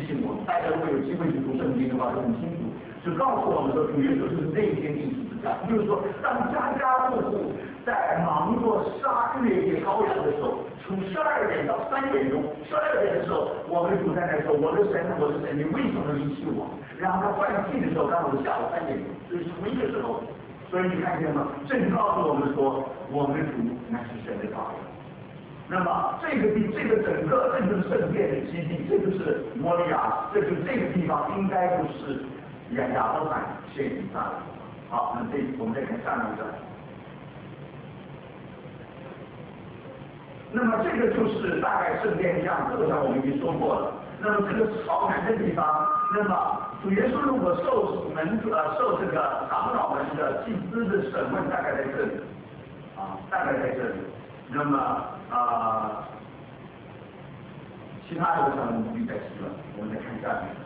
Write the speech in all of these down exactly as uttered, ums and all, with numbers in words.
醒我们。大家如果有机会去读圣经的话，都很清楚，就告诉我们说，主耶稣是那天定十字架，就是说，当家家户户在忙着杀月夜羔羊的时候，从十二点到三点钟，十二点的时候，我们主在那说：“我的神，我的神，你为什么离弃我？”然后他换气的时候，刚好是下午三点钟，就是同一个时候。所以你看见吗？正告诉我们说，我们的主乃是神的羔羊。那么这个地，这个整个，这就是圣殿的基地，这就是摩利亚，这就是这个地方应该不是亚亚伯罕献以撒的。好，那这我们再看下面一个。那么这个就是大概圣殿的样子，我想我们已经说过了。那么这个朝南的地方，那么主耶稣如果受门呃受这个长老们的祭司的审问，大概在这里，啊，大概在这里。那么啊、呃，其他的我想我们不必再提了，我们再看下面。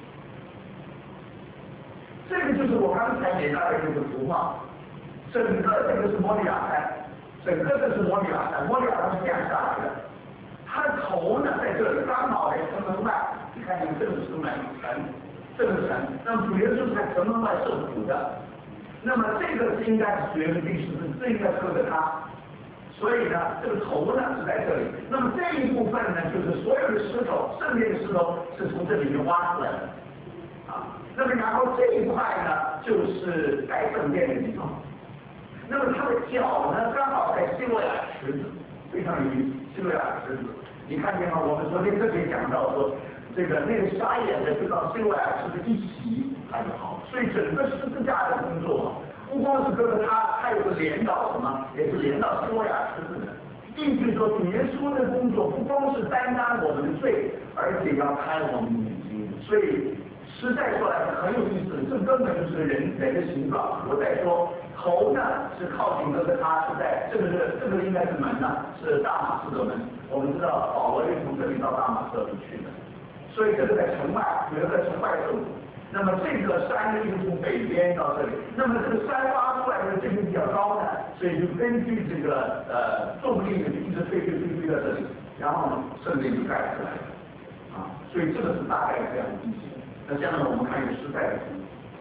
这个就是我刚才给大家这个图画，整个这个是摩利亚山，整个这是摩利亚山，摩利亚山是这样下来的。他的头呢在这里，刚好在城门外，你看见这个是门城，这个城，那么主耶稣是在城门外受苦的，那么这个是应该是主耶稣第十字，这应该刻着他，所以呢，这个头呢是在这里，那么这一部分呢，就是所有的石头，圣殿的石头是从这里面挖出来的，啊，那么然后这一块呢，就是盖圣殿的地方，那么它的脚呢，刚好在希罗亚池子，非常有意思，希罗亚池子。你看见吗？我们昨天特别讲到说，这个那个沙眼的就到希罗亚池子一起它就好，所以整个十字架的工作，不光是跟着它，它有个连到什么，也是连到希罗亚池子的。意思说，主耶稣的工作不光是担当我们的罪，而且要开我们的眼睛，所以实在说来很有意思，这根本就是人人的形状。我再说，头呢是靠近哥哥他，是在这个是这个应该是门呢，是大马士革门。我们知道保罗就从这里到大马士革去的，所以这个在城外，主要在城外受苦。那么这个山呢，又从北边到这里，那么这个山挖出来的这个比较高呢，所以就根据这个呃重力呢，一直推推推推到这里，然后呢，圣殿就盖出来了啊。所以这个是大概这样的地形。那下面我们看一个实在的图。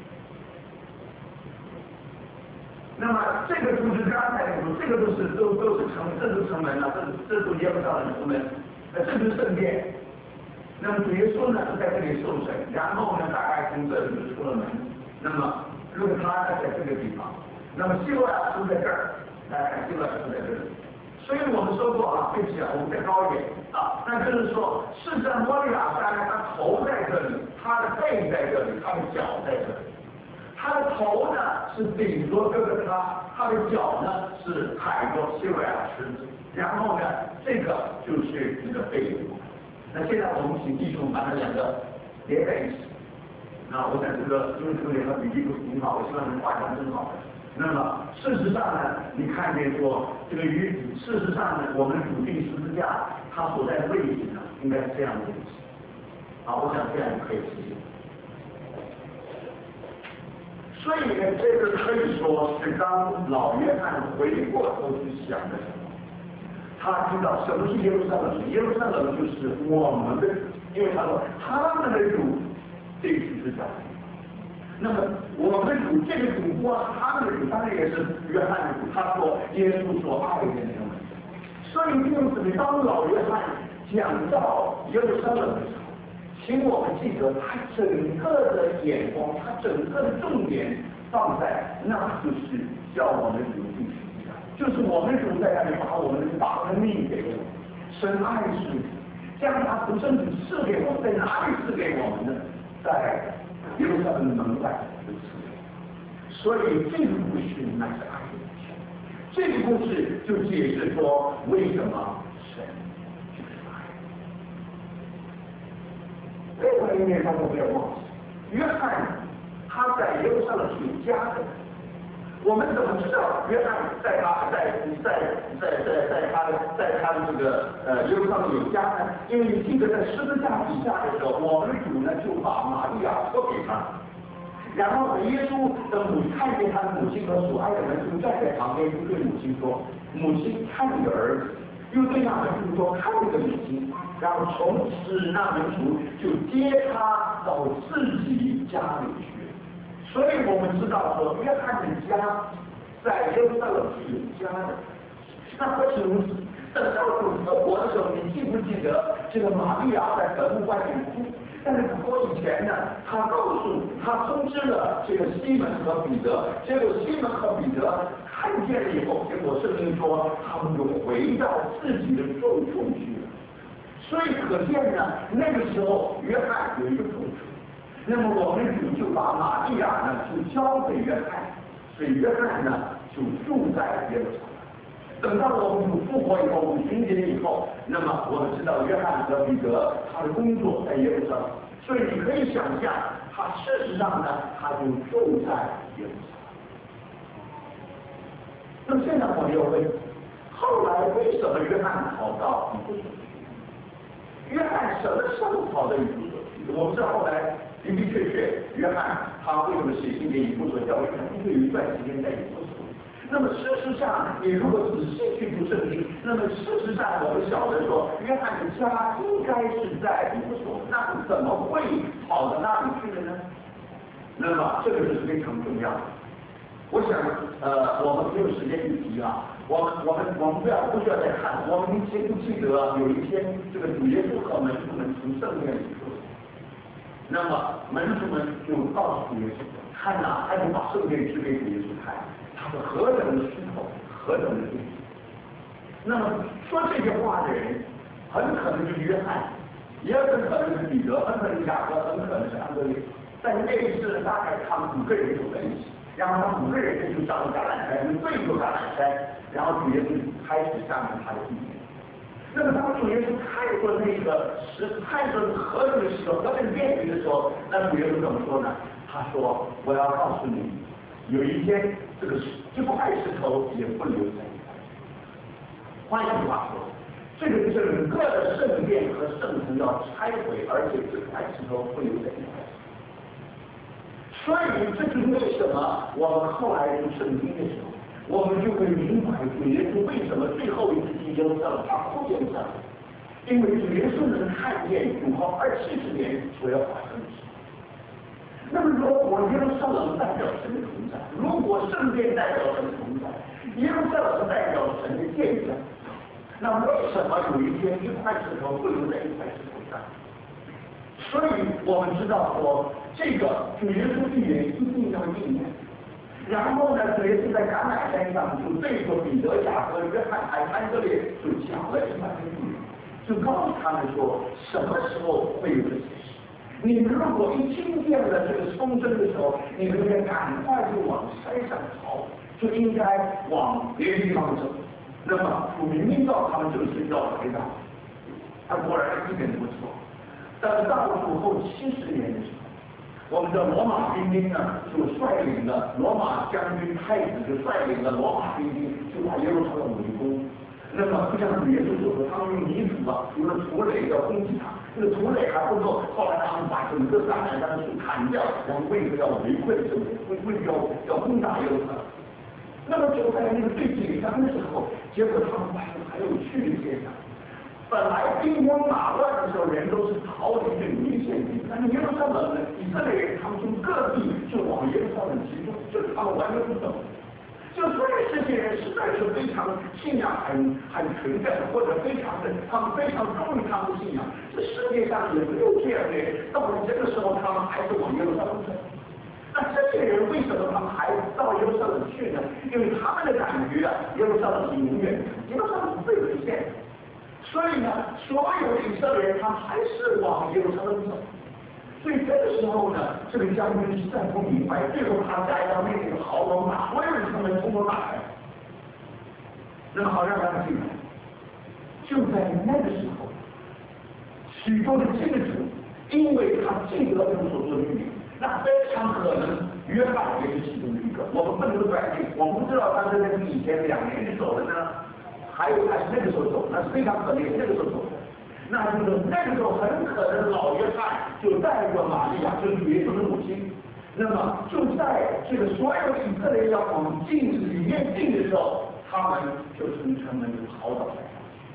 那么这个图是刚才的图，这个都是都都是城，这是城门了，这这都耶路撒冷城门，呃，这就是圣殿。那么主耶稣呢是在这里受审，然后呢大概从这里就出了门。那么如果他呢在这个地方，那么希罗亚池在这儿，大家看希罗亚池在这里。所以我们说过啊，对不起啊，我们再高一点啊，那就是说，是在摩利亚山，他头在这里，他的背在这里，他的脚在这里。他的头呢是顶着哥哥他，他的脚呢是踩着希罗亚池子，然后呢，这个就是你的背部。那现在我们请弟兄把那两个连在一起。那我想这个因为这个两个比例不是挺好，我希望能画成更好的。那么事实上呢，你看见说这个与事实上呢，我们主定十字架它所在的位置呢，应该是这样的位置。啊，我想这样就可以实现。所以呢，这个可以说是当老约翰回过头去想的时候，他知道什么是耶路撒冷，耶路撒冷就是我们的主，因为他说他们的主这十字架。那么我们的主这个主不光是他们的主，当然也是约翰的主，他说耶稣所爱的人们。所以因此，当老约翰讲到耶路撒冷的时候，请我们记得他整个的眼光，他整个的重点放在，那就是叫我们主进十字架，就是我们主在那里把我们的把生命给我们，神爱是将他独生子赐给我们，在哪里赐给我们呢？在耶路撒冷的门外的赐给我们。所以这个故事乃是爱的故事，这个故事就解释说为什么神就是爱。另外一面，大家不要忘记，约翰他在耶路撒冷是有家的。我们怎么知道约翰在他在在在在在他在他的这个呃耶路撒冷有家呢？因为你记得在十字架底下的时候，我们的主呢就把玛利亚托给他，然后呢，耶稣的母看见他的母亲和所爱的人就站在旁边，就对母亲说：“母亲，看你的儿子。” 又对那门徒说看这个眼睛，然后从此那门徒就接他到自己家里去。所以我们知道说，约翰的家在耶路撒冷是有家的。那不是如此。等到主复活的时候，你记不记得这个玛利亚在坟墓外面哭？但是不过以前呢，他告诉他通知了这个西门和彼得，结果西门和彼得看见了以后，结果圣经说他们就回到自己的住处去了。所以可见呢，那个时候约翰有一个住处，那么我们主就把玛利亚呢就交给约翰，所以约翰呢就住在耶路撒冷。等到我们主复活以后，五旬节以后，那么我们知道约翰和彼得他的工作在耶路撒冷，所以你可以想象，他事实上呢，他就住在耶路撒冷。那么现在我们又问，后来为什么约翰跑到以弗所去？约翰什么时候跑到以弗所去？我们知道后来的的确确，约翰他为什么写信给以弗所教会，他会有一段时间在以弗所。那么事实上，你如果仔细去读圣经，那么事实上我们晓得说，约翰的家应该是在以弗所，那怎么会跑到那里去了呢？那么这个是非常重要的。我想，呃，我们没有时间去提啊，我们我们我们不要不需要再看，我们记不记得有一天这个主耶稣和门徒们从圣殿里出来，那么门徒们就告诉主耶稣，看呐，他就把圣殿指给主耶稣看。他是何等的虚口，何等的对比。那么说这些话的人，很可能就是约翰，也很可能是彼得，很可能是雅各，很可能是安德烈。但是那一次大概他们五个人走在一起，然后他们五个人就上了橄榄山，就对着橄榄山，然后主耶稣开始下面他的地面。那么当主耶稣看过那个石，看过河这个石头，河这个边缘的时候，那主耶稣怎么说呢？他说：“我要告诉你。”有一天，这个这块石头也不留在一块。换一句话说，这个整个的圣殿和圣城要拆毁，而且这块石头不留在一块。所以，这就是为什么我们后来读圣经的时候，我们就会明白主耶稣为什么最后一次进耶路撒冷，他不见上，因为主耶稣能看见主后二七十年所要发生的事。那么，如果耶路撒冷代表神的同在，如果圣殿代表神的同在，耶路撒冷代表神的见证，那为什么有一天一块石头不留在一块石头上？所以我们知道说，这个主耶稣的言一定要应验。然后呢，主耶稣在橄榄山上就对着彼得、雅各、约翰还安德烈就讲了一番预言，就告诉他们说，什么时候会有这些事。你们如果一听见了这个风声的时候，你们应赶快就往山上逃，就应该往别的地方走。那么主明明告诉他们这个是要回答，他果然一点都不错。但是到了主后七十年的时候，我们的罗马兵丁呢，就率领了罗马将军太子，就率领了罗马兵丁，就把耶路撒冷围攻。那么就像主耶稣所说，他们用泥土啊，用了土垒要攻击他，这个土垒还不够，后来他们把整个橄榄山的树砍掉，然后为了要围困这个，为为了要要攻打耶路撒冷。那么就在那个最紧张的时候，结果他们发现还有趣的现象。本来兵荒马乱的时候，人都是逃离这个危险地，但是耶路撒冷呢，以色列人他们从各地就往耶路撒冷集中，就是他们完全不走。就所以这些人实在是非常信仰很很纯正，或者非常的，他们非常忠于他们的信仰。这世界上也没有这样的人，到了这个时候，他们还是往耶路撒冷走。那这些人为什么他们还到耶路撒冷去呢？因为他们的感觉啊，耶路撒冷是永远的，耶路撒冷是最危险的。所以呢，所有的以色列人他们还是往耶路撒冷走。所以这个时候呢，这个将军实在不明白，最后他加上那个豪王马，为什么能从头打开？那么好让他们进来。就在那个时候，许多的信徒，因为他记得这个所说的预言，那非常可能约翰也是其中的一个。我们不能断定，我们不知道他是在以前两年就走的呢，还有还是那个时候走，那是非常可能那个时候走的。那就是那个时候很可能老约翰就带着玛利亚，就是主耶稣的母亲。那么就在这个所有以色列要往镜子里面进的时候，他们就从城门就逃到山上。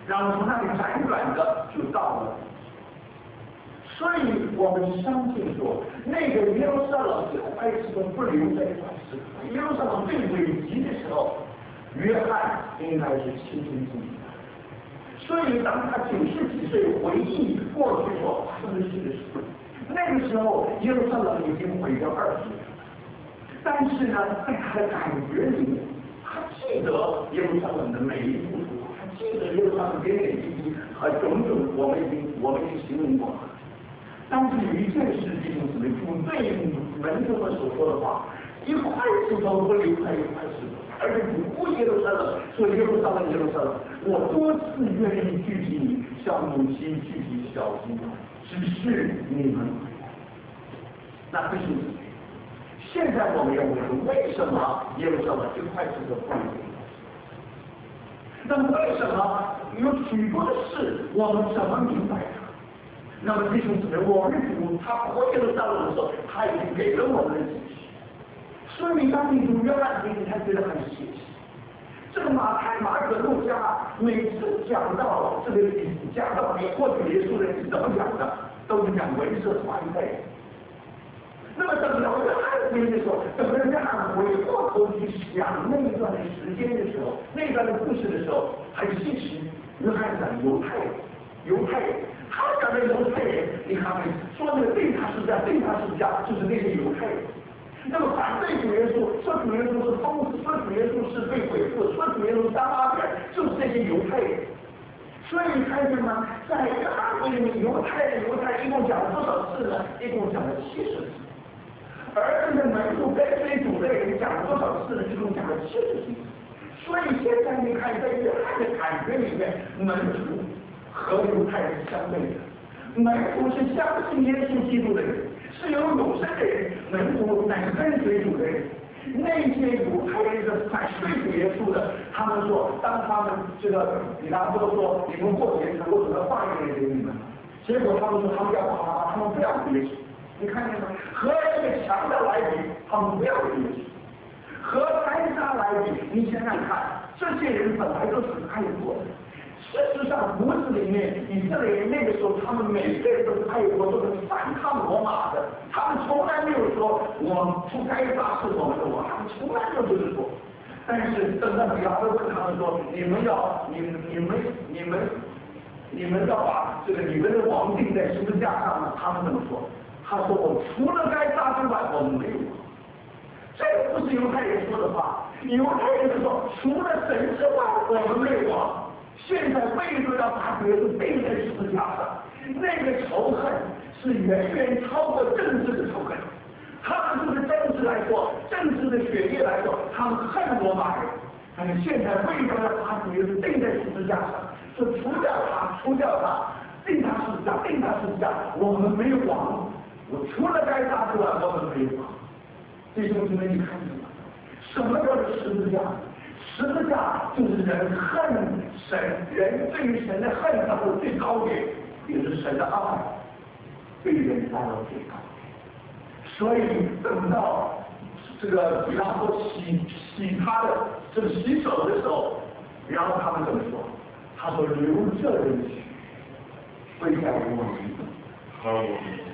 然后从那里辗转的就到了。所以我们相信说，那个耶路撒冷最后还是个不留在一块石头。耶路撒冷最危急的时候，约翰应该是亲身经历的。所以当他九十几岁回忆过去所发生的事的时候，那个时候耶路撒冷已经毁掉二十年了。但是呢，在他的感觉里面，他记得耶路撒冷的每一步途，他记得耶路撒冷点点滴滴和种种我们已经我们已经形容过了。但是有一件事情是主对门徒们所说的话，一块石头不离开一块石头，而且主呼耶路撒冷说耶路撒冷耶路撒冷，我多次愿意聚集你，像母亲聚集小鸡，只是你们不要。那这是现在我们要问，为什么耶路撒冷这块石头不离开？那么为什么有许多的事我们怎么明白它？那么弟兄姊妹，我们主他活耶路撒冷的时候，他已经给了我们的信息。所以当你读约翰福音，才觉得很稀奇。这个马太、马可、路加每次讲到这个讲到你或者耶稣的是怎么讲的，都是讲文字传配。那么等到约翰福音的时候，等到约翰回过头去想那一段的时间的时候，那一段的故事的时候，很稀奇。约翰讲犹太人，犹太人。他讲的犹太人，你看看，说那个对他是这样，对他是这样，就是那些犹太人。那么反对主耶稣，说主耶稣是疯子，说主耶稣是被鬼附，说主耶稣当阿扁，就是这些犹太人。所以看见吗？在约翰福音里面，犹太人犹太人一共讲了多少次呢？一共讲了七十次。而这个门徒跟随主的人讲了多少次呢？一共讲了七十次。所以现在你看，在约翰的感觉里面，门徒和犹太人相对的，门徒是相信耶稣基督的人，是有永生的人；门徒乃是跟随主的人。那些犹太人是反对主耶稣的，他们说，当他们这个比拉多说你们过节，我准备放一个人给你们，结果他们说他们要他他们不要耶稣。你看见吗？和这个强盗来比，他们不要耶稣；和宰杀来比，你想想看，这些人本来都是爱国的。事实上，骨子里面，以色列人那个时候，他们每个人都是爱国，都是反抗罗马的。他们从来没有说我不该杀是我们的王，他们从来没有这么说。但是等到比拉多跟他们说，你们要，你们你们你们你们要把这个你们的王钉在十字架上呢？他们怎么说？他说我除了该杀之外，我们没有王。这个不是犹太人说的话，犹太人说除了神之外，我们没有王。现在为什么要把主耶稣钉在十字架上？那个仇恨是远远超过政治的仇恨。他们就是政治来说，政治的血液来说，他们恨罗马人。但是现在为什么要把主耶稣钉在十字架上？说除掉他，除掉他，钉他十字架，钉他十字架，我们没有王。我除了该杀之外，我们没有王。弟兄姊妹，你看见吗？什么叫做十字架？十字架就是人恨神，人对于神的恨到了最高点，也是神的爱对人达到最高点。所以等到这个比拉多洗洗他的这个洗手的时候，然后他们怎么说？他说流这人血，归在我们和我们。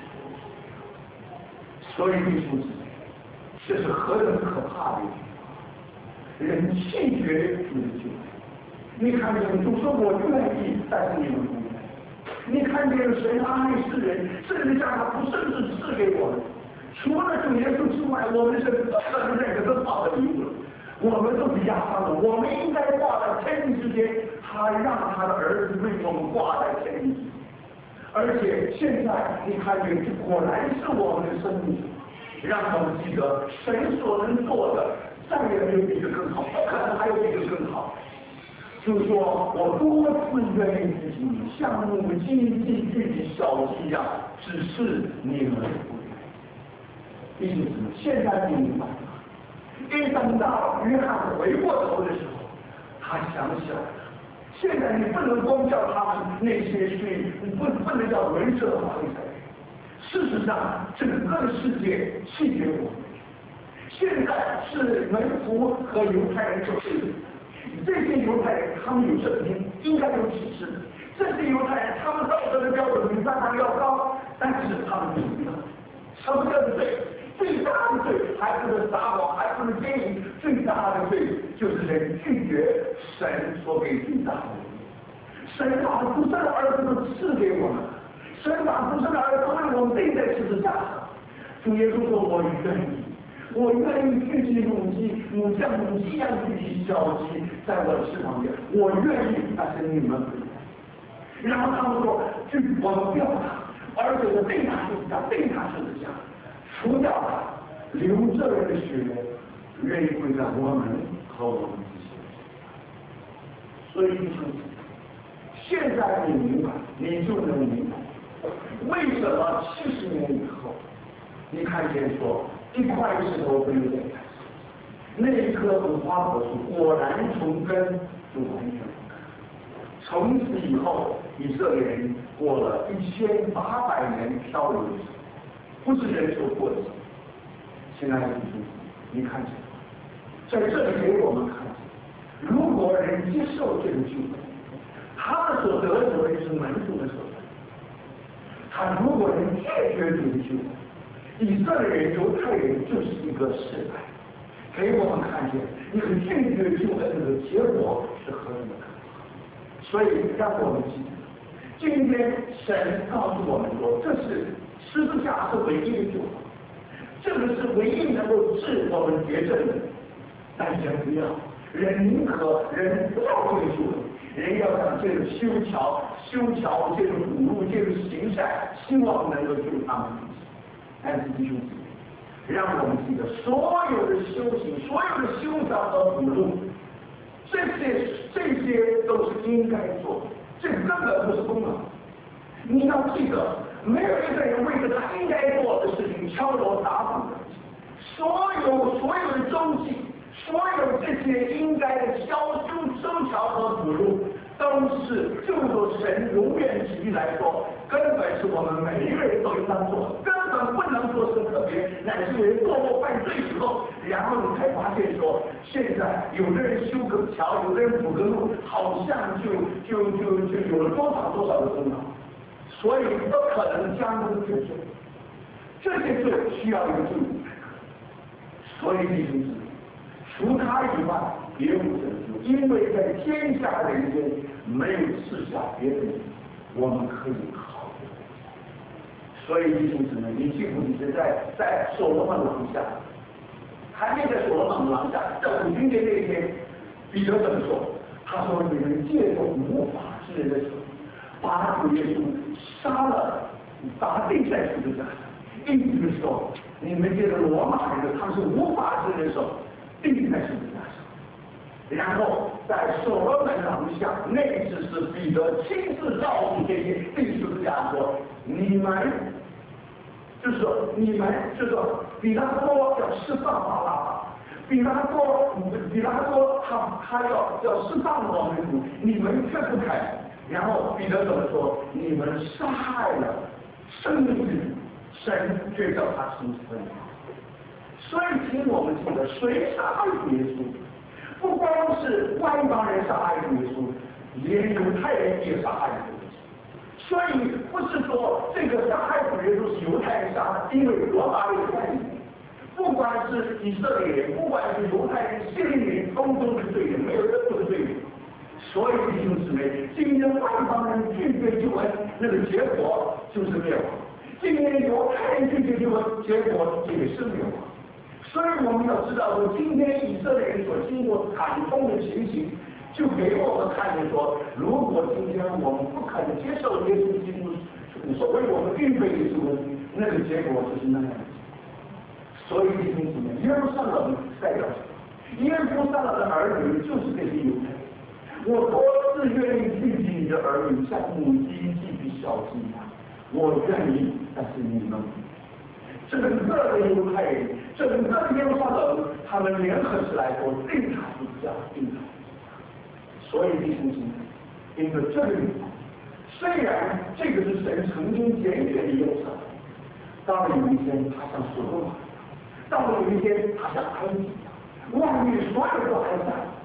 所以弟兄姊妹，这是何等可怕的！人弃绝主的救恩，你看见主说我愿意，但是你们不愿意。你看见神爱世人，甚至将他不甚至赐给我们。除了主耶稣之外，我们是不可能任何更好的礼物。我们都是亚当的，我们应该挂在天地之间，他让他的儿子为我们挂在天地之间。而且现在你看见，这果然是我们的生命，让我们记得神所能做的。再也没有比这更好，不可能还有比这更好。就是说我多次愿意自己像母鸡寄居的小鸡一样，只是你们不愿意。意思是现在你明白了。一等到约翰回过头的时候，他想起来了。现在你不能光叫他们那些去，不不能叫文士和法利赛人。事实上，整个世界弃绝我们。现在是门徒和犹太人做对立， 这些犹太人他们有圣经，应该有启示。这些犹太人他们道德的标准比撒旦要高，但是他们不知道什么叫做罪。最大的罪还不是撒谎，还不是奸淫，最大的罪就是人拒绝神所给最大的礼物。神把独生的儿子都赐给我们，神把独生的儿子为我们钉在十字架上。主耶稣说：“我愿意，我愿意聚集母鸡，母像母鸡一样聚集小鸡，在我的翅膀下，我愿意，但是你们不愿意。”然后他们说：“就我们不要他，而且我定他十字架，定他十字架，除掉他，流这人的血，愿意归在我们和我们之间。”所以弟兄姊妹，现在你明白，你就能明白，为什么七十年以后，你看见说一块石头不留在地上，那一棵无花果树果然从根就完全不干。从此以后，以色列人过了一千八百年漂流的生活，不是人所过的生活。亲爱的弟兄，你看见，在这里给我们看见，如果人接受这个救恩，他们所得着的是门徒的所得。他如果人拒绝这个救恩，以色列人、犹太人就是一个失败，给我们看见你很拒绝救恩的结果是何等的可怕。所以让我们记得，今天神告诉我们说，这是十字架是唯一的救恩，这个是唯一能够治我们绝症的。但人不要，人宁可人不要这个救恩，人要想借着修桥、修桥，借着补路，借着行善，希望能够救他们自己。但是弟兄姊妹，让我们记得，所有的修行、所有的修桥和补路，这些这些都是应该做的，这根本不是功劳。你要记得，没有一个人为了他应该做的事情敲锣打鼓的，所有所有的周记，所有这些应该的修修修桥和补路，都是就着神永远旨意来说，根本是我们每一个人都应当做，根本不能说是特别，乃是为做过犯罪以后，然后你才发现说，现在有的人修个桥，有的人补个路，好像就就就就有了多少多少的功劳，所以不可能将功折罪，这些罪需要一个救主。所以弟兄姊妹，除他以外别无拯救，因为在天下人间没有赐下别的人我们可以靠的。所以弟兄姊妹，你记不记得在在所罗门廊下，还没在所罗门廊下，在五旬节那一天，彼得怎么说？他说：“你们借着无法之人的手，把主耶稣杀了，把他钉在十字架上。”意思是说，你们借着罗马人的，他们是无法之人的手钉在十字架上。然后在所罗门廊下，那一次是彼得亲自告诉这些钉十字架说：“你们，就是说你们，就是说比拉多要释放巴拉巴，比拉多，比拉多他他要要释放我们主，你们却不肯。”然后彼得怎么说？你们杀害了生命，神却叫他出生。所以请我们记得，谁杀害主耶稣？不光是外邦人杀害主耶稣，连犹太人也杀害主耶稣。所以不是说这个杀害主耶稣是犹太人杀的，因为罗马人在里面。不管是以色列人，不管是犹太人、希利人，通通是罪人，没有任何的罪人。所以弟兄姊妹，今天外邦人拒绝救恩，那个结果就是灭亡；今天犹太人拒绝救恩，结果也是灭亡。所以我们要知道说，今天以色列人所经过惨痛的情形，就给我们看见说，如果今天我们不肯接受耶稣基督所为我们预备的救恩，那个结果就是那样的。所以弟兄姊妹，耶路撒冷代表什么？耶路撒冷的儿女就是这些犹太人。我多次愿意聚集你的儿女，像母鸡聚集小鸡一样，我愿意，但是你们。整个的犹太人，整个的耶路撒冷，他们联合起来说定他不下，定他不下。所以弟兄姊妹，因为这个理由，虽然这个是神曾经拣选的耶路撒冷，到了有一天他像所罗门，到了有一天他像埃及一样，万域所有都还在，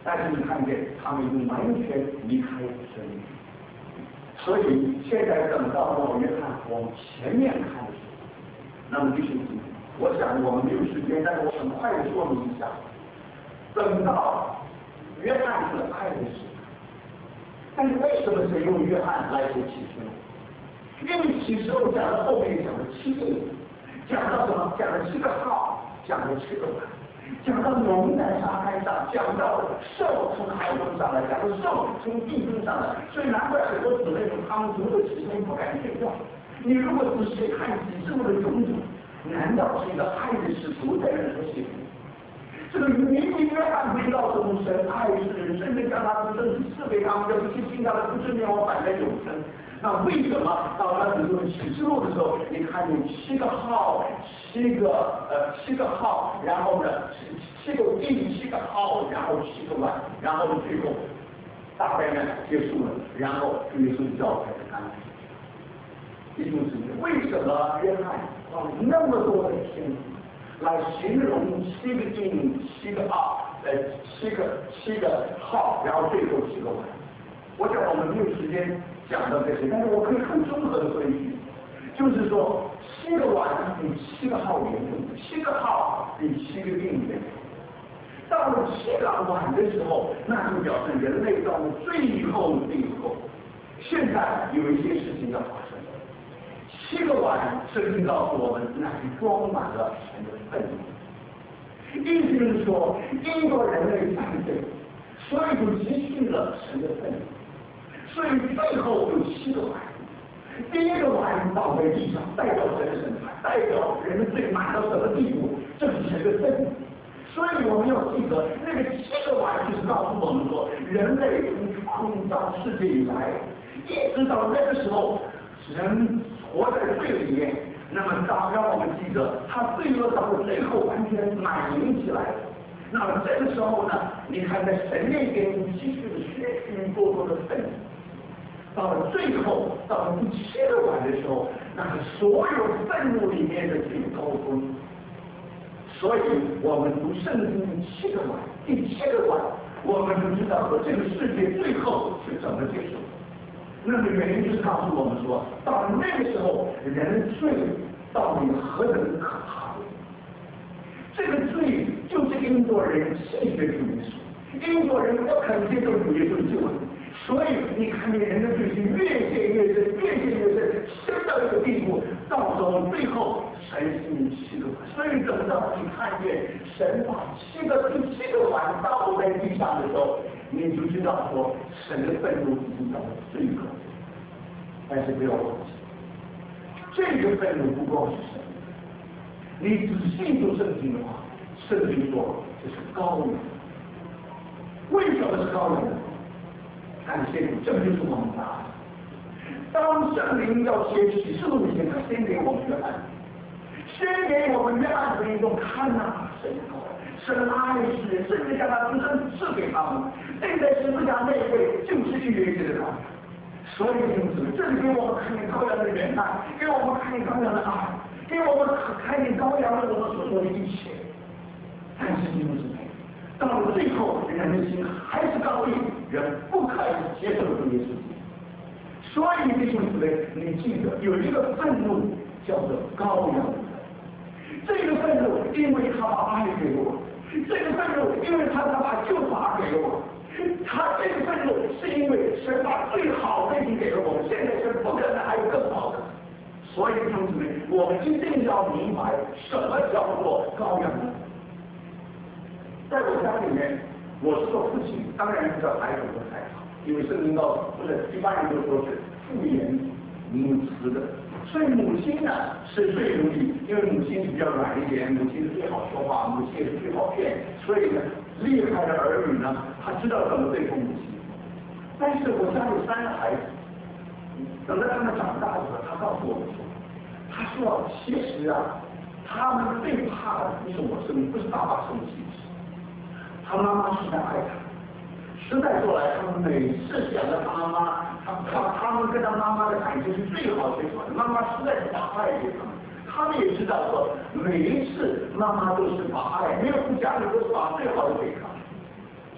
但是你看见他们已经完全离开神。所以现在等到了约翰往前面看的时候，那么弟兄姊妹，我想我们没有时间，但是我很快的说明一下。等到约翰是爱的时候，但是为什么是用约翰来说启示录？因为启示录讲到后面讲了七个，讲到什么？讲了七个号，讲了七个碗，讲到龙在沙滩上，讲到兽从海中上来，讲到兽从地中上来，所以难怪很多姊妹说他们读了启示录不敢睡觉。你如果仔细看启示录的种种，难道是一个爱的使徒在那说写的？这个明明约翰没告诉我们神爱世人，甚至将他的身体赐给他们，要不去信他的不知灭亡，反在永生。那为什么到那里头启示录的时候，你看有七个号，七个呃七个号，然后呢七七个地，七个号，然后七个碗，然后最后大灾难结束了，然后主耶稣教才是安息。弟兄姊妹，为什么约翰花了那么多的篇幅来形容七个印、七个号、呃七个七个号，然后最后七个碗？我想我们没有时间讲到这些，但是我可以很综合的说一句，就是说七个碗比七个号严重，七个号比七个印严重。到了七个碗的时候，那就表示人类到了最后的最后，现在有一些事情要发生。七个碗，圣经告诉我们，那是装满了神的愤怒。意思就是说，因为人类犯罪，所以就积蓄了神的愤怒。所以最后有七个碗。第一个碗倒在地上，代表神的审判，代表人的罪满到什么地步，这是神的愤怒。所以我们要记得，那个七个碗就是告诉我们说，人类从创造世界以来，一直到那个时候，人活在罪里面。那么当让我们记得，他罪恶到了最后完全满盈起来了。那么这个时候呢，你看在神那边继续的许许多多的愤怒。到了最后，到了第七个碗的时候，那是所有愤怒里面的最高峰。所以我们读圣经第七个碗，第七个碗，我们就知道和这个世界最后是怎么结束。那么原因就是告诉我们说，到了那个时候，人的罪到底何等可怕？这个罪就是英国人拒绝主耶稣，英国人不肯接受主耶稣的救恩。所以你看见人的罪是越陷越深，越陷越深，深到一个地步，到时候最后神是七个碗。所以等到你看见神把七个第七个碗倒在地上的时候，你就知道说神的愤怒已经到了最高。但是不要忘记，这个愤怒不光是神，你仔细读圣经的话，圣经说这是羔羊。为什么是羔羊呢？感谢主，这就是我们答案。当圣灵要写启示录以前，他先给我们约翰，先给我们约翰福音中看呐，神神爱世人，甚至将他自身赐给他们。钉在十字架那位就是预约界的羔羊。所以因此，这里给我们看见羔羊的原来，给我们看见羔羊的爱，给我们看见羔羊的我们所做的一切。但是弟兄姊妹，到了最后，人的心还是刚硬，人不可以接受这些事情。所以弟兄姊妹，你记得有一个愤怒叫做羔羊的愤，这个愤怒因为他把爱给我，这个愤怒因为他他把救法给我。他这个愤怒是因为神把最好的已经给了我们，现在神不可能还有更好的。所以弟兄姊妹，我们一定要明白什么叫做羔羊。在我家里面，我是做父亲，当然是叫孩子和孩子，因为圣经告诉不是一般人都说是父言母慈的，所以母亲呢是最容易，因为母亲比较软一点，母亲是最好说话，母亲也是最好骗，所以呢。厉害的儿女呢，他知道怎么对付母亲。但是我家有三个孩子，等到他们长大的时候，他告诉我们说，他说其实啊，他们最怕的不是我生，不是爸爸生气，他妈妈实在爱他。实在说来，他们每次想到他妈妈，他他他们跟他妈妈的感情是最好最好的。妈妈实在是把爱给他们。他们也知道说，每一次妈妈都是把爱，没有不讲理，都是把最好的给他。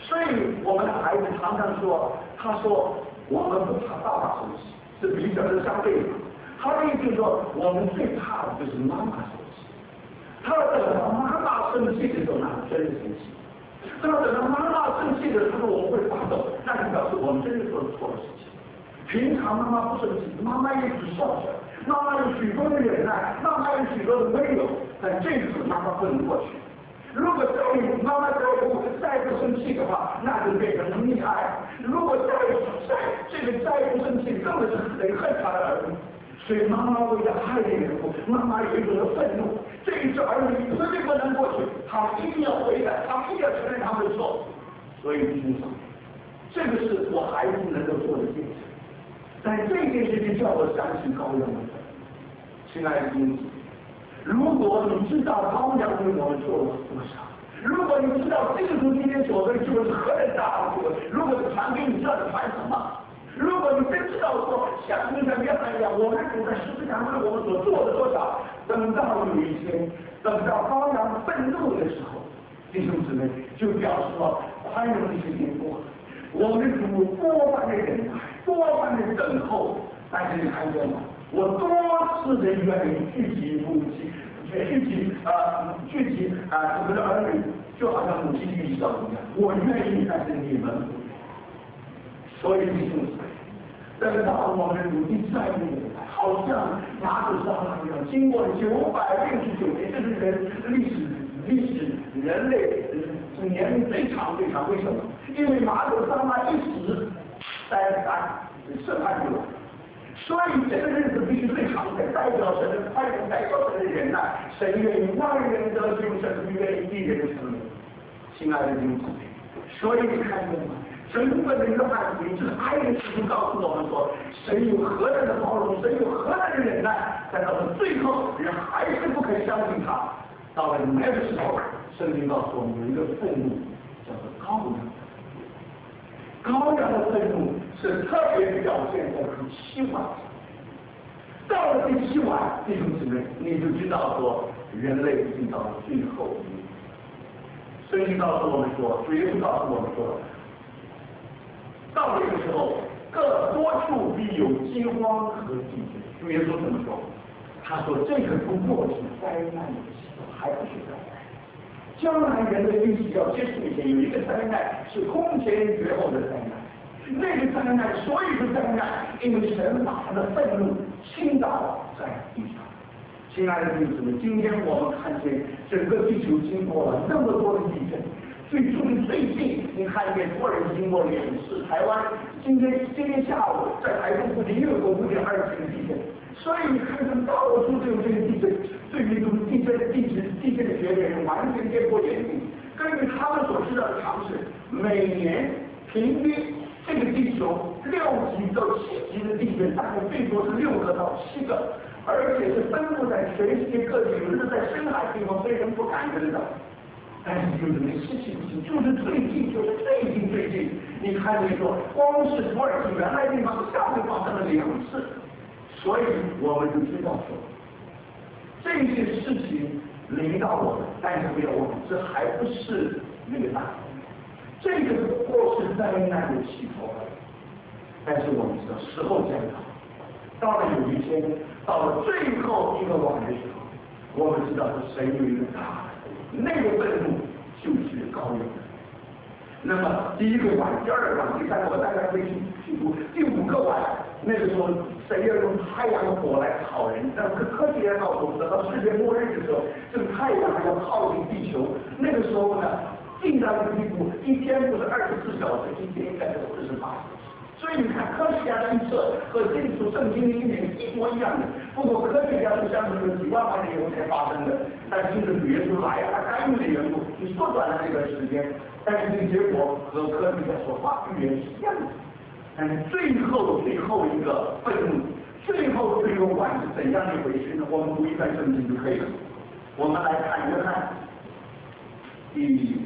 所以我们的孩子常常说，他说我们不怕爸爸生气，是比较的相对的。他的意思就是说，我们最怕的就是妈妈生气。他要等到妈妈生气的时候，那真的生气；他要等到妈妈生气的时候，我们会发抖，那就表示我们真的做了错的事情。平常妈妈不生气，妈妈一直笑着，妈妈有许多的忍耐，妈妈有许多的温柔，但这次妈妈不能过去。如果再妈妈再不再不生气的话，那就变成了溺爱；如果再再这个再不生气，根本是很恨他的儿女。所以妈妈为了爱的缘故，妈妈有一种的愤怒，这一次儿女绝对不能过去，他们一定要回来，他们一定要承认他们的错。所以弟兄姊妹，这个是我孩子能够做的见证。但这件事情叫我相信羔羊的，亲爱的弟兄姊妹，如果你知道羔羊为我们做了多少，如果你知道基督今天所为就是何等大的，如果是传给你，知道你传什么？如果你真知道说，像你像约翰一样，我们主在十字架为我们所做的多少，等到有一天，等到羔羊愤怒的时候，弟兄姊妹就表示说，宽容的时间过了。我们主多半的忍耐，多半的等候，但是你看见吗？我多次的愿意聚集母亲，聚集啊，聚集啊，我们的儿女，就好像母亲聚集到一样，我愿意，但是你们不愿意。所以弟兄姊妹，等到我们主第三位的来，好像拿着沙拉一样，经过九百六十九年，这是人历史历史人类年龄非常非常，为什么？因为马可撒拉一死，在在审判就来，所以这个日子必须最长的，代表神的宽容，代表神的忍耐，神愿意万人得救，神不愿意一人成名。亲爱的弟兄姊妹，所以你看见吗？整个的约翰福音就是爱的事情告诉我们说，神有何等的包容，神有何等的忍耐，但到了最后，人还是不肯相信他。到了那个时候，圣经告诉我们有一个愤怒，叫做羔羊。羔羊的愤怒是特别表现在第七晚。到了第七晚，弟兄姊妹，你就知道说，人类已经到了最后一幕。圣经告诉我们说，主耶稣告诉我们说，到这个时候，各多处必有饥荒和地震。主耶稣怎么说？他说这个不过是灾难的起头，还不是灾难。将来人类历史要结束以前，有一个灾难是空前绝后的灾难。那个灾难，所以是灾难，因为神把他的愤怒倾倒在地上。亲爱的弟兄姊妹，今天我们看见整个地球经过了那么多的地震。最近最近，你看见土耳其经过两次，台湾今天今天下午在台中附近又有个五点二级的地震，所以你看看到处都有这个地震。对于这种地震地质地震的学人完全见过眼睛，根据他们所知道的常识，每年平均这个地球六级到七级的地震，大概最多是六个到七个，而且是分布在全世界各地，有的是在深海地方，非人不感觉得到。但是就是没失去不行，就是最近，就是最近最近，你看见说，光是土耳其原来地方下就发生了两次，所以我们就知道说，这些事情临到我们，但是不要忘了，这还不是那个大，这个不过是灾难的起头而已。但是我们知道时候将到，到了有一天，到了最后一个晚的时候，我们知道是神有一个大。那个愤怒就是羔羊。那么第一个晚、第二个晚、第三个晚，大家可以去去读。第五个晚，那个时候神要用太阳火来烤人。但是科学家告诉我们，等到世界末日的时候，这个太阳要靠近地球，那个时候呢，近到这个地步，一天不是二十四小时，一天应该是四十八小时。所以你看，科学家预测和这组圣经的预言一模一样的。不过科学家是相信是几万万年以后才发生的，但是这个主耶稣来了，他干预的缘故，你缩短了这段时间，但是这个结果和科学家所发预言是一样的。但是最后最后一个愤怒，最后这个晚是怎样一回事呢？我们读一段圣经就可以了。我们来看约翰第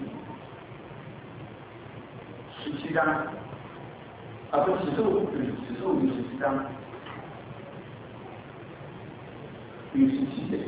十七章。啊，不，启示录，对，启示录第十七章，第十七节。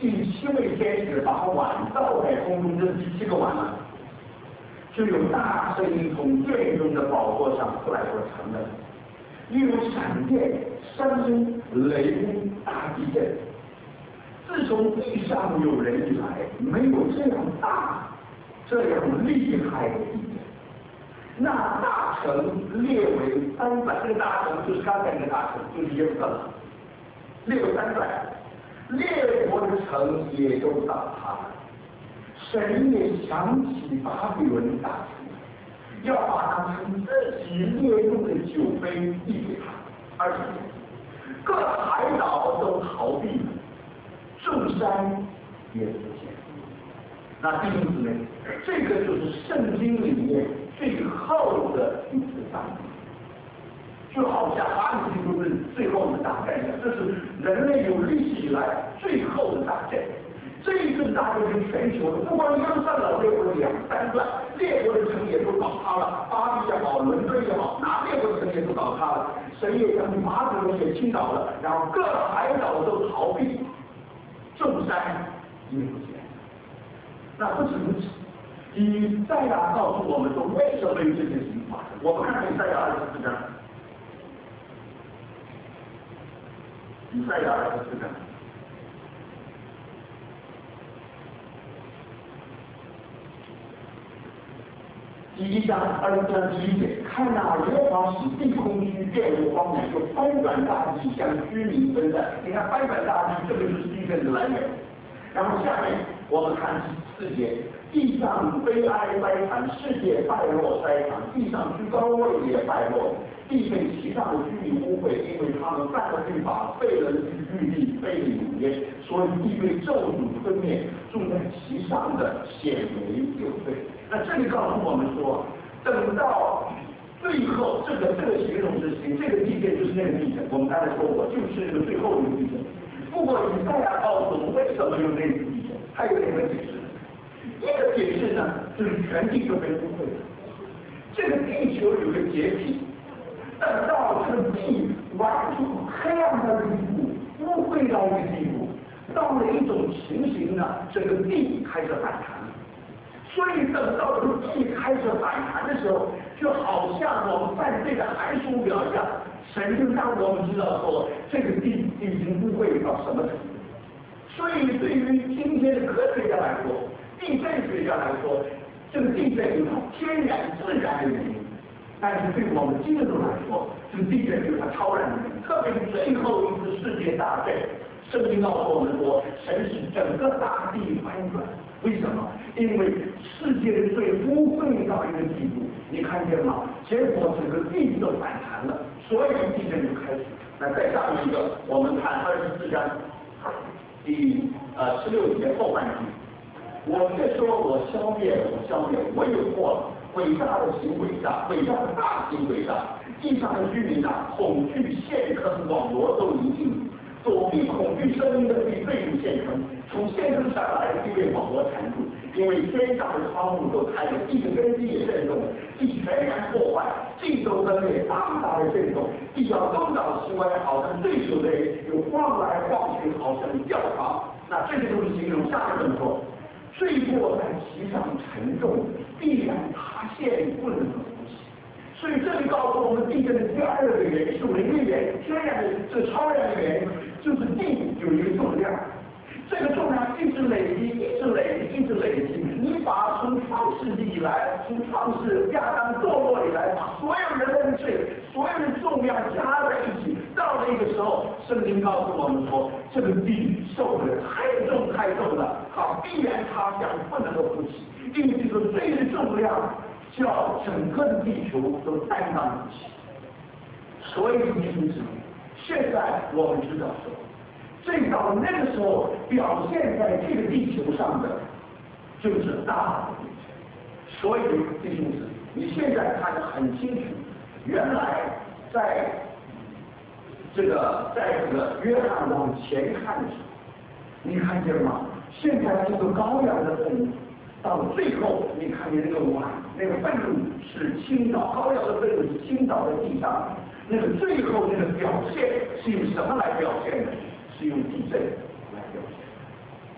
第七位天使把碗倒在空中，这是第七个碗了，就有大声音从殿中的宝座上出来所成的，又有闪电、山声、雷轰、大地震。自从地上有人以来，没有这样大、这样厉害的地震。那大城列为三段，这个大城就是刚才那个大城，就是耶路撒冷，列为三段。列国的城也都倒塌了。神也想起巴比伦大城，要把他从自己列入的酒杯递给他。二十节，各海岛都逃避了，众山也不见。那弟兄姊妹，这个就是圣经里面最后的一次大战，就好像哈里基督是最后的大战一样，这是人类有历史以来最后的大战。这一次大战是全球的，不光耶路撒冷列国两三段，列国的城也都倒塌了，巴黎也好，伦敦也好，哪列国的城也都倒塌了，神也将马子伦也倾倒了，然后各海岛都逃避，众山也不见。那不止如此，以赛亚告诉我们说，为什么有这件事情发生？我们看以赛亚二十四章，以赛亚二十四章。第一章二十章第一节，看那耶和华使地空虚，变为荒凉，就翻转大地，向居民分散。你看翻转大地，这个就是地震的来源。然后下面我们看第四节，地上悲哀灾惨，世界败落灾惨，地上居高位也败落，地被其上的居民污秽，因为他们犯了律法，废了律例，非礼五约，所以地被咒诅吞灭，住在其上的显为有罪。那这里告诉我们说，等到最后这个这个形容之形，这个地震就是那个地震，我们刚才说过，就是这个最后一个地震。不过以赛亚告诉我们为什么有那个地震，还有两个解释。一个解释呢，就是全地都被污秽了，这个地球有个洁癖，等到这个地完全黑暗到一个地步，污秽到一个地步，到了一种情形呢，这个地开始反弹了。所以等到这个地开始反弹的时候，就好像我们犯罪的寒暑表一样，神就让我们知道说，这个地已经污秽到什么程度。所以对于今天的科学家来说，地震学家来说，这个地震有它天然自然的原因，但是对我们基督徒来说，这个地震有它超然的原因。特别是最后一次世界大战，圣经告诉我们说，神使整个大地翻转。为什么？因为世界的罪污秽到一个地步，你看见吗？结果整个地都反弹了，所以地震就开始。那再上一个，我们看二十四章第呃十六节后半句。我却说，我消灭了，我消灭了，我有错了。伟大的行伟大，伟大的大行伟大。地上的居民啊，恐惧陷坑，网罗都一定。躲避恐惧声音的必坠入陷坑，从陷坑上来必被网罗缠住。因为天上的窗户都开了，地的根基也震动，地全然破坏，地都分裂，大大的震动，地要东倒西歪，好像对手的人有晃来晃去，好像教堂。那这个就是形容下面这么说。罪过在其上沉重，必然塌陷，不能可呼吸。所以这里告诉我们，地震的第二个原因，属灵的原因，天然的这超然的原因，就是地有一个重量，这个重量一直累积，一直累积，一直累积。你把从创世纪以来，从创世亚当堕落以来，把所有人类的罪，所有的重量加在一起，到了一个时候，圣经告诉我们说，这个地受的太重太重了，它必然塌下，不能够呼吸，因为这个罪的重量叫整个的地球都担当不起。所以弟兄姊妹，现在我们知道说，最早那个时候表现在这个地球上的就是大的地震。所以弟兄姊妹，你现在看得很清楚，原来在这个在这个约翰往前看的时候，你看见吗？现在这个羔羊的愤怒，到最后你看见那个碗，那个愤怒是倾倒，羔羊的愤怒是倾倒在地上，那个最后那个表现是用什么来表现的？是用地震来表现。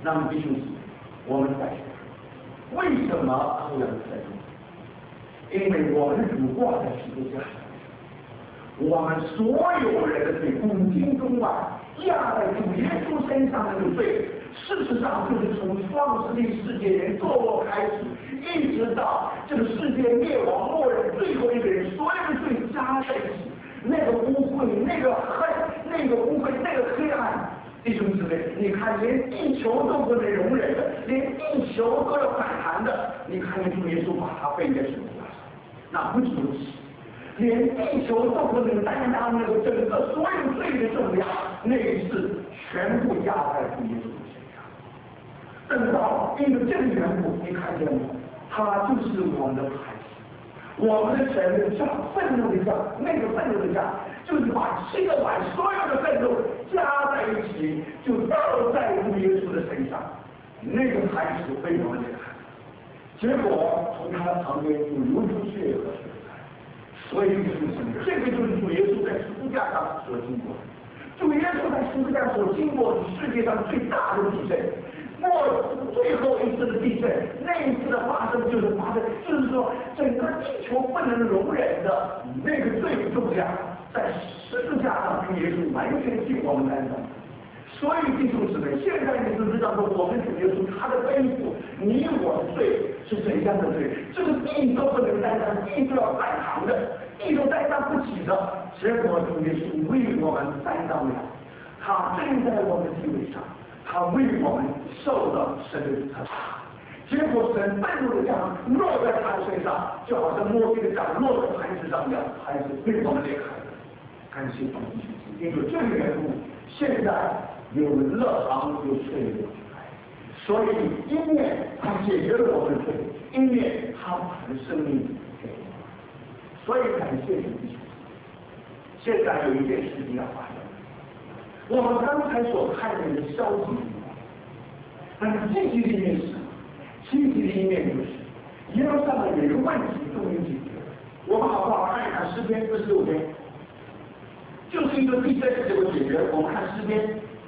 那么弟兄姊妹，我们在为什么这样在做？因为我们的主挂在十字架上，我们所有人的罪，古今中外压在主耶稣身上的罪，事实上就是从创世纪世界人堕落开始，一直到这个世界灭亡末日最后一个人，所有的罪加在一起，那个污秽，那个恨，那个污秽，那个黑暗。弟兄姊妹，你看，连地球都不能容忍的，连地球都要反弹的，你看见主耶稣把它背在十字架上，那不止如此，连地球都不能担当那个整个所有罪的重量，那一次全部压在主耶稣的身上。等到因为这个缘故，你看见吗？他就是我们的孩子，我们的神像愤怒的像，那个愤怒的像。就是把七个碗所有的愤怒加在一起，就倒在主耶稣的身上。那个孩子被我们看，结果从他旁边就流出血和水来。所以就是什么？这个就是主耶稣在十字架上所经过的。主耶稣在十字架所经过的世界上最大的地震，末最后一次的地震，那一次的发生就是发生，就是说整个地球不能容忍的那个罪重量。在十字架上，主耶稣完全替我们担当。所以弟兄姊妹，现在你就知道说，我们主耶稣他的背负你我的罪是怎样的罪，这个地都不能担当，地都要反弹的，地都担当不起的。结果主耶稣为我们担当了，他站在我们的地位上，他为我们受到神的惩罚。结果神愤怒的杖落在他的身上，就好像摩西的杖落在磐石上一样，还是被我们裂开的。感谢主，因为这个缘故，现在有乐航有水流出来，所以一面他解决了我们的罪，一面他把他的生命给我们。所以感谢主，现在有一件事情要发生，我们刚才所看见的消极一面，但是积极的一面是什么？积极的一面就是耶路撒冷有一个问题终于解决了。我们好不好看一看诗篇四十六篇？就是一个地震结果解决。我们看诗篇，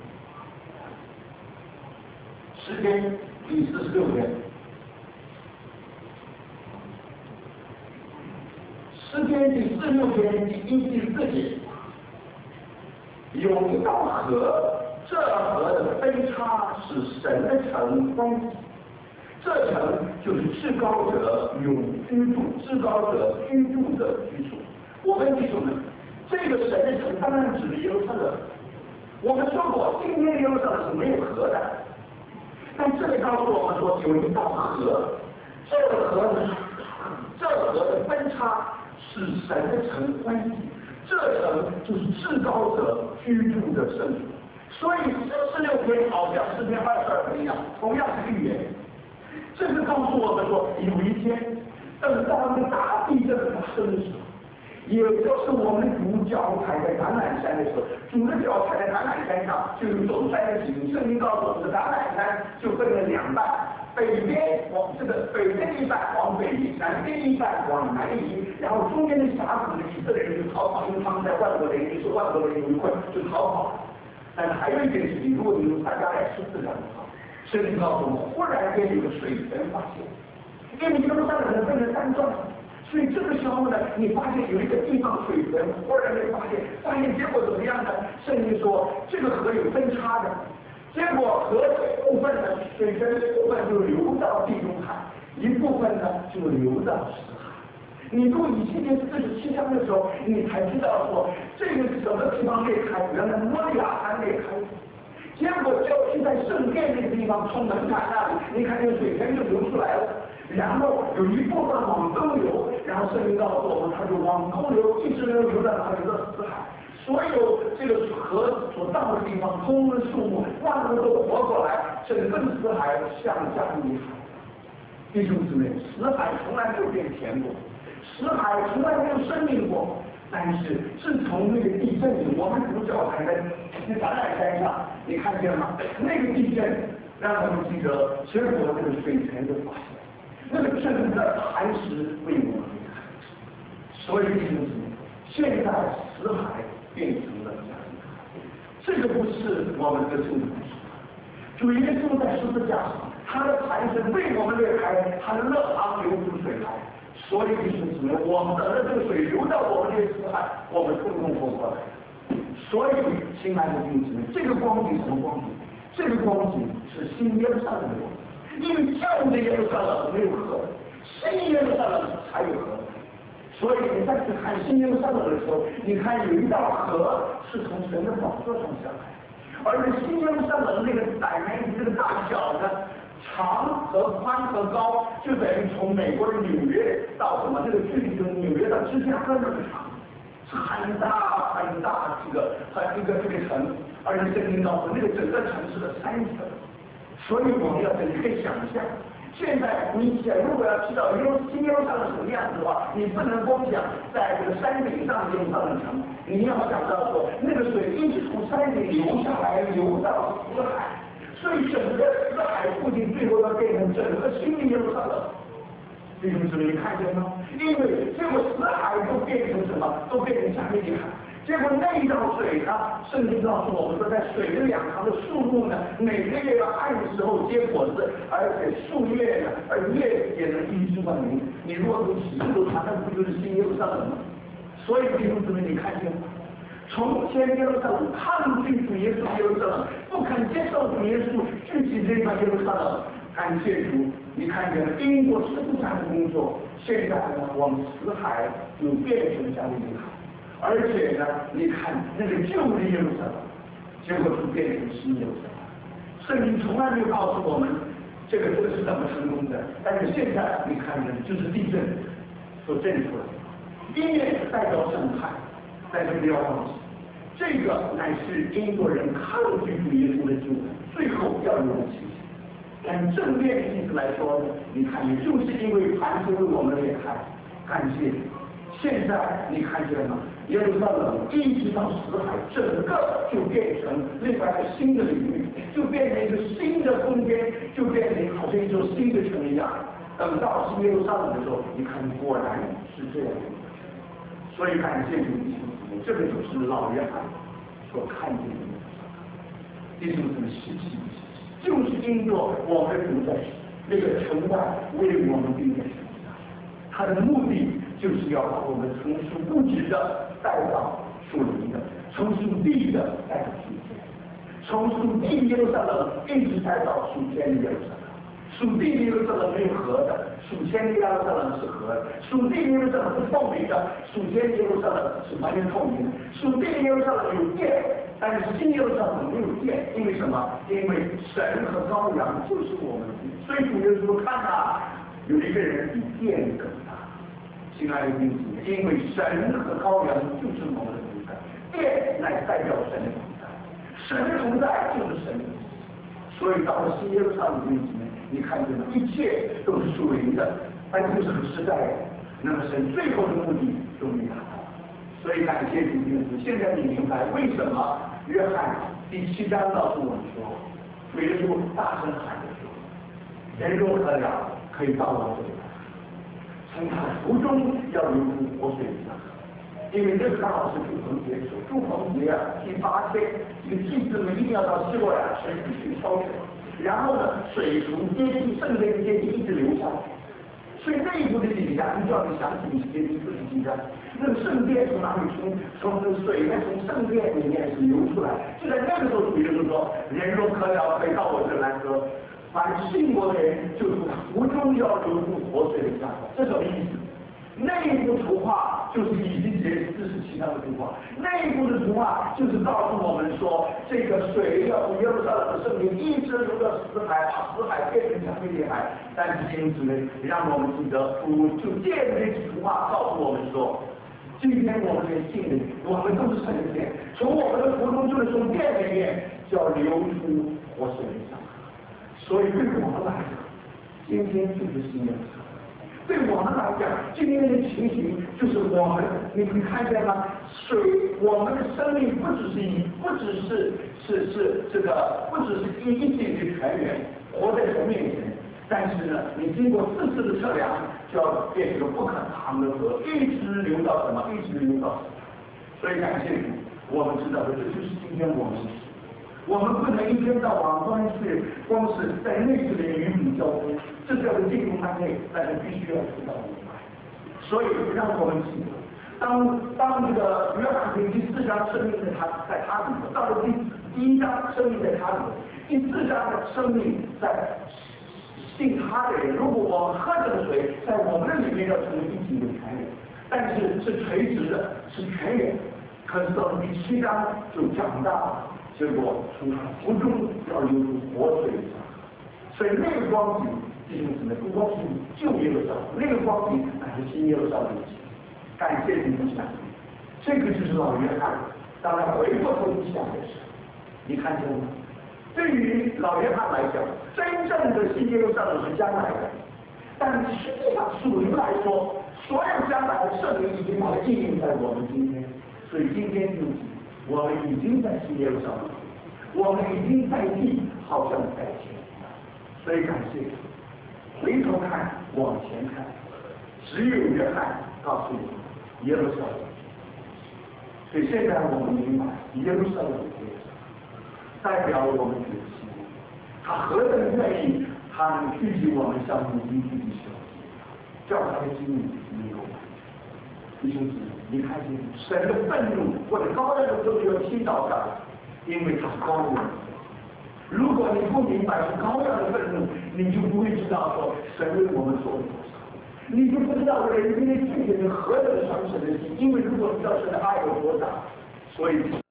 诗篇第四十六篇，诗篇第四十六篇第一、第四节，有一道河，这河的分叉是神的城关系，这城就是至高者永居住，至高者居住的居所。我们弟兄们。这个神的城当然指的耶路撒冷。我们说过，今天耶路撒冷是没有河的，但这里告诉我们说有一道河，这个河呢，这河的分叉是神的城关系，这城就是至高者居住的圣所。所以四十六篇好像诗篇二十二篇一样，同样是预言。这是告诉我们说，有一天等到那个大地震发生的时候。也就是我们主脚踩在橄榄山的时候，主的脚踩在橄榄山上，就有走山的景。圣经告诉我们，橄榄山就分了两半，北边往这个北边一半往北移，南边一半往南移，然后中间的峡谷的以色列人就逃跑，因为他们在万国雷是万国雷有一块就逃跑。但是还有一件事情，如果你们参加来十字架的话，圣经告诉我们，忽然间有个水泉发现，因为耶路撒冷人分成三段。所以这个时候呢，你发现有一个地方水泉，忽然间发现，发现结果怎么样呢？圣经说这个河有分叉的，结果河水部分呢，水泉的部分就流到地中海，一部分呢就流到死海。你读以西结四十七章的时候，你才知道说这个是什么地方裂开，原来摩利亚山裂开。结果就是在圣殿那个地方，从门槛那里，你看这个水泉就流出来了。然后有一部分往东流，然后圣经告诉我们，它就往东流，一直流流到哪里？到死海。所有这个河所到的地方，通的树木，万物都活过来，整个死海向下一海。弟兄姊妹，死海从来没有变甜过，死海从来没有生命过。但是自从那个地震里，我们主角踩在那橄榄山上，你看见吗？那个地震让我们记得，结果那个水泉就发现。那个真的磐石为我们开，所以弟兄姊妹，现在死海变成了江海，这个不是我们的政府， 主耶稣在十字架上，他的残身为我们裂开，他的肋旁流出水来。所以弟兄姊妹，我们得了这个水流到我们的死海，我们通通活过来。所以，亲爱的弟兄姊妹，这个光景什么光景？这个光景是新耶路撒冷的光景，因为旧的耶路撒冷没有河，新耶路撒冷才有河。所以你再去看新耶路撒冷的时候，你看有一道河是从神的宝座上下来，而且新耶路撒冷那个窄面这个大小呢，长和宽和高，就等于从美国的纽约到什么这个距离，从纽约到芝加哥那么长，是很大很大这个很一个这个城，而且圣经告诉那个整个城市的三层，所以我们要你可以想象。现在你想如果要知道耶路新耶路撒冷什么样子的话，你不能光想在这个山顶上耶路撒冷城，你要想到说那个水一直从山顶流下来，流到死海，所以整个死海附近最后要变成整个新的耶路撒冷。弟兄姊妹，你看见吗？因为结果死海都变成什么？都变成加利利海。结果那一道水呢？圣经告诉我们说，在水的两旁的树木呢，每个月要按时候结果子，而且树叶呢，而叶也能医治万民。你如果从喜路传，那不就是新耶路撒冷吗？所以弟兄姊妹，你看见吗？从前耶路撒冷抗拒主耶稣耶路撒冷，不肯接受主耶稣聚集这块耶路撒冷。感谢主，你看见了经过十字架的工作，现在呢，我们死海就变成加利利海。而且呢，你看那个旧的耶路撒冷，结果就变成新耶路撒冷。圣经从来没有告诉我们这个这个是怎么成功的，但是现在你看见就是地震所震出来的，因为代表审判，但是不要忘记，这个乃是英国人抗拒主耶稣的救恩，最后要有的奇迹。但正面的意思来说呢，你看，也就是因为凡是为我们裂开，感谢主。现在你看见了吗？耶路撒冷一直到死海，整个就变成另外一个新的领域，就变成一个新的空间，就变成好像一座新的城一样。等到新耶路撒冷的时候，你看果然是这样的。所以感谢主弟兄姊妹，这个就是老约翰所看见的弟兄姊妹稀奇不稀奇？就是因着我们主在那个城外为我们定的神，他的目的就是要把我们从属物质的带到属灵的，从属地的带到属天，从属地耶路撒冷一直带到属天的耶路撒冷。属地耶路撒冷没有河的，属天的耶路撒冷是河的；属地耶路撒冷是透明的，属天的耶路撒冷是完全透明的。属地耶路撒冷有电，但是新耶路撒冷没有电，因为什么？因为神和羔羊就是我们的地。所以主耶稣看啊，有一个人比电更大。亲爱的弟兄姊妹，因为神和羔羊就是我们的同在，电乃代表神的同在，神的同在就是神的同在。所以到了新耶路撒冷的弟兄姊妹，你看见了，一切都是属灵的，但就是很实在的。那么神最后的目的终于达到。所以感谢主耶稣。现在你明白为什么约翰第七章告诉我们说，主耶稣大声喊着说：“人若渴了，可以到我这里来。”从他的腹中要流出活水的江河，因为这个刚好是祝棚节，说祝棚节啊，第八天，这个祭司们一定要到希洛亚水里去烧水，然后呢，水从阶梯圣殿的阶梯一直流下来。所以这一步的景象，你就要想起你阶梯四十几章，那个圣殿从哪里出？从那个水呢，从圣殿里面是流出来。就在那个时候，主耶稣说：“人若渴了，可以到我这来喝。”凡信我的人，就是腹中要流出活水的江河。这什么意思？那一幅图画就是以西结四十七章的图画，那一幅的图画就是告诉我们说，这个水要从耶路撒冷的圣殿一直流到死海，把死海变成加利利海。但是弟兄姊妹，让我们记得，主就借着这幅图画告诉我们说，今天我们这些信的人，我们都是神的殿，从我们的腹中就是从殿里面就要流出活水的江河。所以对我们来讲，今天就是新耶路撒冷。对我们来讲，今天的情形就是我们，你可以看见吗？水，我们的生命不只是一，不只是是是这个，不只是一一点的泉源活在神面前。但是呢，你经过四次的测量，就要变成不可长的河，一直流到什么？一直流到死。所以感谢主，我们知道的，这就是今天我们。 我们不能一天到晚光是光是在内部的与你交通，这叫做进入安内，但是必须要知道明白。所以让我们记得，当当这个约翰福音第四章生命在他在他里头，到了第第一章生命在他里头，第四章的生命在信他的人。如果我们喝这个水，在我们的里面要成为一体的泉源，但是是垂直的，是泉源。可是到了第七章就讲到，结果从他腹中要流出活水的江河。所以那个光景，弟兄姊妹，不光是旧耶路撒冷，那个光景乃是新耶路撒冷的景。感谢你们讲，这个就是老约翰。当他回过头去想的时候，你看见了吗？对于老约翰来讲，真正的新耶路撒冷是将来的，但实际上属灵来说，所有将来的圣灵已经把它应用在我们今天。所以今天就是我们已经在新耶路撒冷，我们已经在地，好像在天。所以感谢，回头看，往前看，只有约翰告诉我们耶路撒冷。所以现在我们明白，耶路撒冷代表我们的心，他何等愿意，他能聚集我们像母亲聚集小鸡，叫他的心里能够满足。弟兄姊妹，你看见神的愤怒或者高压的都要倾倒下来，因为他高压。如果你不明白是高压的愤怒，你就不会知道说神为我们做了多少，你就不知道人今天具体是何等伤神的心。因为如果知道神的爱有多大，所以